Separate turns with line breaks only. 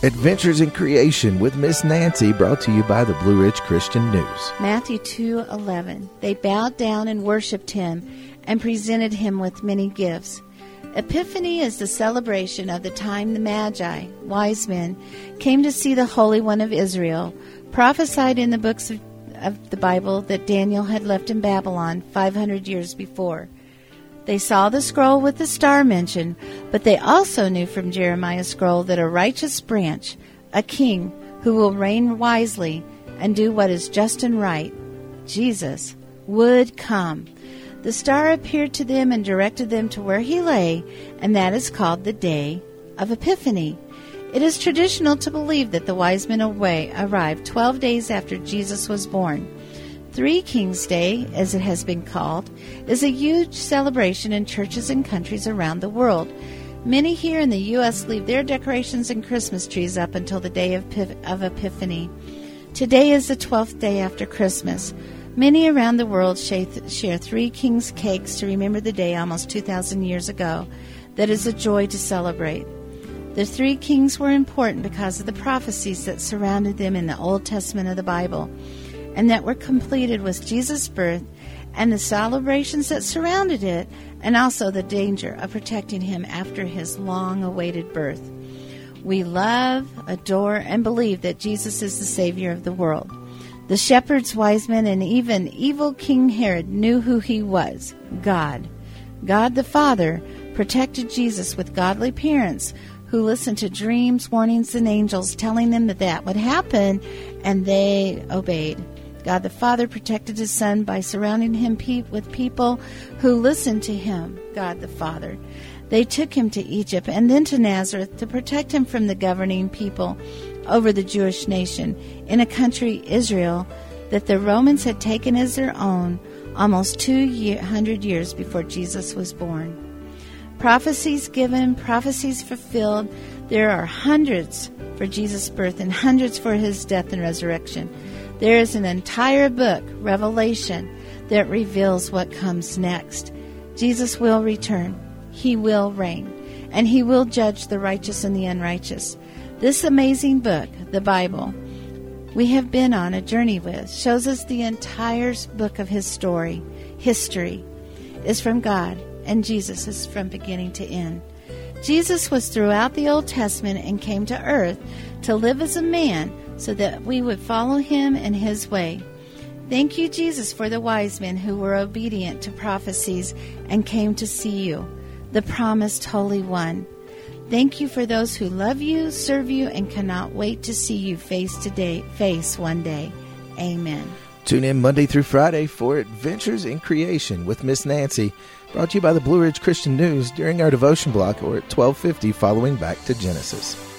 Adventures in Creation with Miss Nancy, brought to you by the Blue Ridge Christian News.
Matthew 2:11. They bowed down and worshipped him and presented him with many gifts. Epiphany is the celebration of the time the Magi, wise men, came to see the Holy One of Israel, prophesied in the books of the Bible that Daniel had left in Babylon 500 years before. They saw the scroll with the star mentioned, but they also knew from Jeremiah's scroll that a righteous branch, a king who will reign wisely and do what is just and right, Jesus, would come. The star appeared to them and directed them to where he lay, and that is called the Day of Epiphany. It is traditional to believe that the wise men arrived 12 days after Jesus was born. Three Kings Day, as it has been called, is a huge celebration in churches and countries around the world. Many here in the U.S. leave their decorations and Christmas trees up until the day of Epiphany. Today is the 12th day after Christmas. Many around the world share Three Kings cakes to remember the day almost 2,000 years ago. That is a joy to celebrate. The Three Kings were important because of the prophecies that surrounded them in the Old Testament of the Bible, and that were completed with Jesus' birth and the celebrations that surrounded it, and also the danger of protecting him after his long-awaited birth. We love, adore, and believe that Jesus is the Savior of the world. The shepherds, wise men, and even evil King Herod knew who he was, God. God the Father protected Jesus with godly parents who listened to dreams, warnings, and angels telling them that would happen, and they obeyed. God the Father protected his Son by surrounding him with people who listened to him, God the Father. They took him to Egypt and then to Nazareth to protect him from the governing people over the Jewish nation in a country, Israel, that the Romans had taken as their own almost 200 years before Jesus was born. Prophecies given, prophecies fulfilled. There are hundreds for Jesus' birth and hundreds for his death and resurrection. There is an entire book, Revelation, that reveals what comes next. Jesus will return. He will reign. And he will judge the righteous and the unrighteous. This amazing book, the Bible, we have been on a journey with, shows us the entire book of his story. History is from God, and Jesus is from beginning to end. Jesus was throughout the Old Testament and came to earth to live as a man so that we would follow him in his way. Thank you, Jesus, for the wise men who were obedient to prophecies and came to see you, the promised Holy One. Thank you for those who love you, serve you, and cannot wait to see you face one day. Amen.
Tune in Monday through Friday for Adventures in Creation with Miss Nancy, brought to you by the Blue Ridge Christian News during our devotion block or at 12:50 following Back to Genesis.